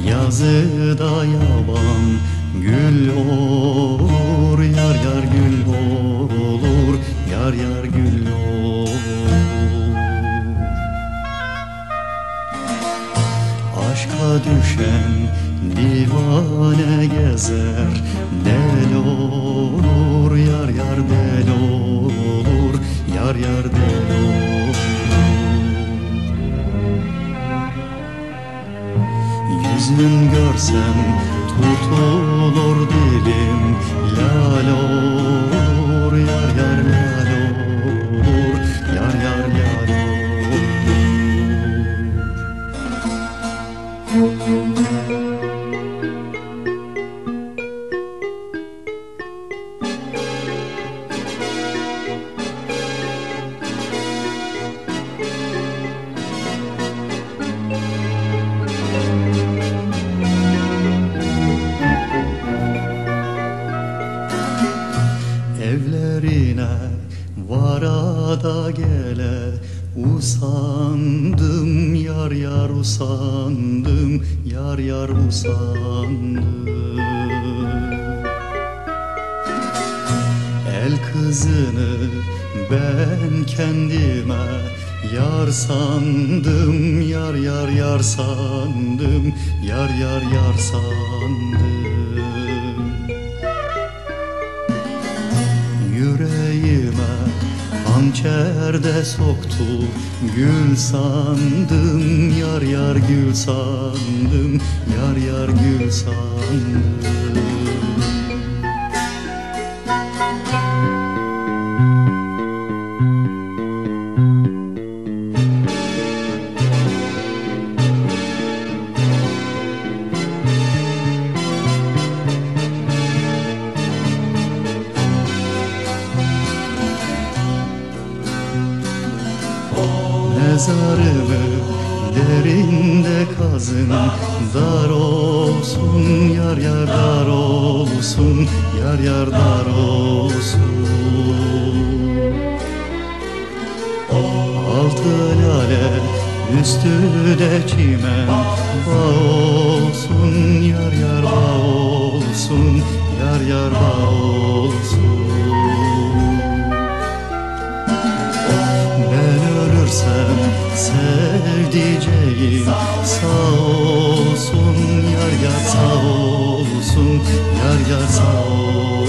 Yazıda yaban gül olur, yar yar gül olur, yar yar gül olur. Aşka düşen divane gezer, del olur, yar yar del olur, yar yar del olur. Yüzün görsem tutulur dilim, lal olur, yar yar lal olur, yar yar lal olur. Evlerine varada gele usandım, yar yar usandım, yar yar usandım. El kızını ben kendime yar sandım, yar yar yar sandım, yar yar yar sandım. Yüreğime hançer de soktu, gül sandım, yar yar gül sandım, yar yar gül sandım. Mezarımı derinde kazın, dar olsun, yar yar dar olsun, yar yar dar olsun. Altı lale üstü de çimen, bağ olsun, yar yar bağ olsun, yar yar bağ olsun. Ölürsem sevdiceğim sağ olsun, yar yar sağ olsun, yar yar sağ olsun.